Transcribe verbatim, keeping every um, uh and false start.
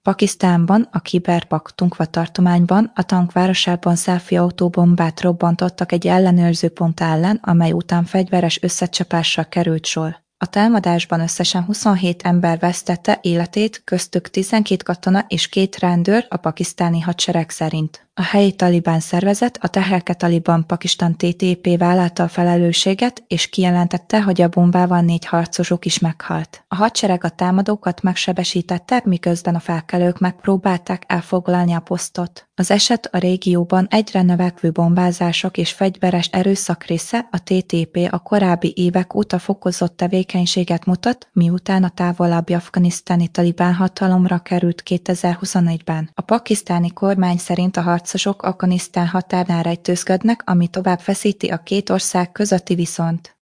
Pakisztánban, a Khyber Pakhtunkhva tartományban, a Tank városában selfie autóbombát robbantottak egy ellenőrző pont ellen, amely után fegyveres összecsapásra került sor. A támadásban összesen huszonhét ember vesztette életét, köztük tizenkét katona és két rendőr a pakisztáni hadsereg szerint. A helyi talibán szervezet, a Tehreke-Taliban Pakistan té té pé vállalta a felelősséget, és kijelentette, hogy a bombával négy harcosuk is meghalt. A hadsereg a támadókat megsebesítette, miközben a felkelők megpróbálták elfoglalni a posztot. Az eset a régióban egyre növekvő bombázások és fegyveres erőszak része, a té té pé a korábbi évek óta fokozott tevékenységet mutat, miután a távolabbi afganisztáni talibán hatalomra került kétezer-huszonegyben. A pakisztáni kormány szerint a harcosok Afganisztán határnál rejtőzködnek, ami tovább feszíti a két ország közötti viszont.